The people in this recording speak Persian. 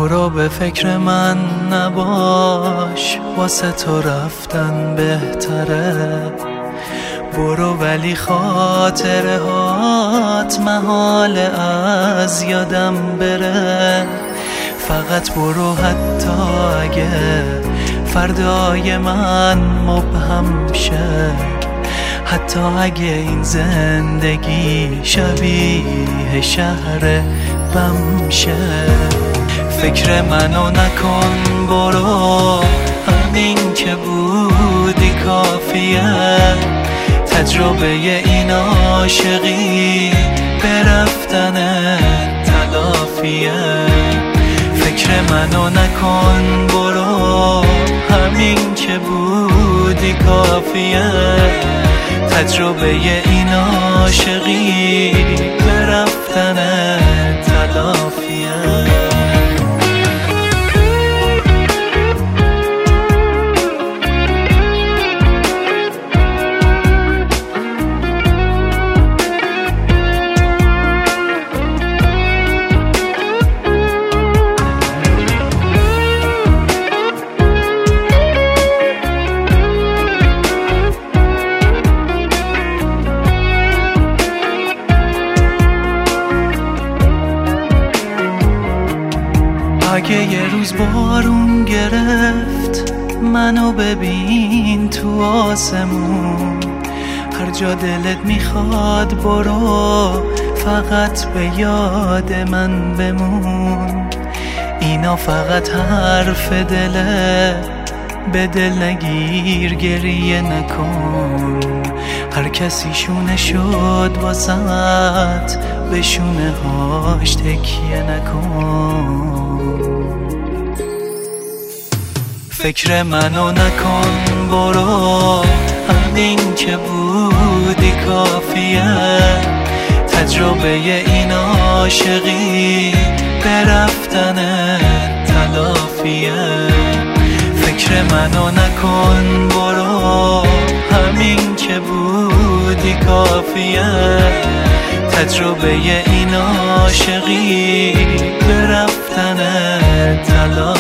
برو به فکر من نباش، واسه تو رفتن بهتره. برو ولی خاطره هات محال از یادم بره. فقط برو حتی اگه فردای من مبهم شه، حتی اگه این زندگی شبیه شهر بم شه. فکر منو نکن، برو همین که بودی کافیه. تجربه این عاشقی به رفتن تلافیه. فکر منو نکن، برو همین که بودی کافیه. تجربه این عاشقی به رفتن تلافیه. اگه یه روز بارون گرفت منو ببین تو آسمون، هر جا دلت میخواد برو، فقط به یاد من بمون. اینا فقط حرف دله، به دل نگیر گریه نکن. هر کسی شونه شد واسط، به شونه هاش تکیه نکن. فکر منو نکن، برو همین که بودی کافیه. تجربه این عاشقی به رفتن تلافیه. فکر منو نکن، برو همین که بودی کافیه. تجربه این عاشقی به رفتن تلافیه.